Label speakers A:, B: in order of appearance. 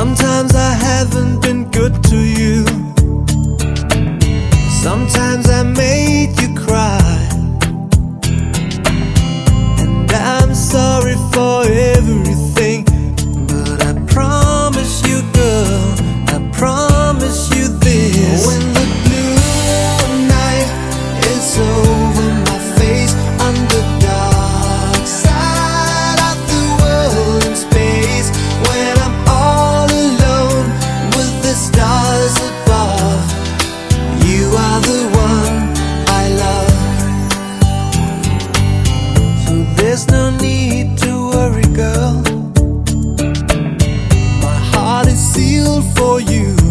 A: Sometimes I haven't been good to you. Sometimes I made you cry. And I'm sorry for everything, but I promise you, girl, I promise you this. When the blue night is over my face, on the dark side of the world in space, when I'm all alone with the stars above, you are the one I love. So there's no need to worry, girl, my heart is sealed for you.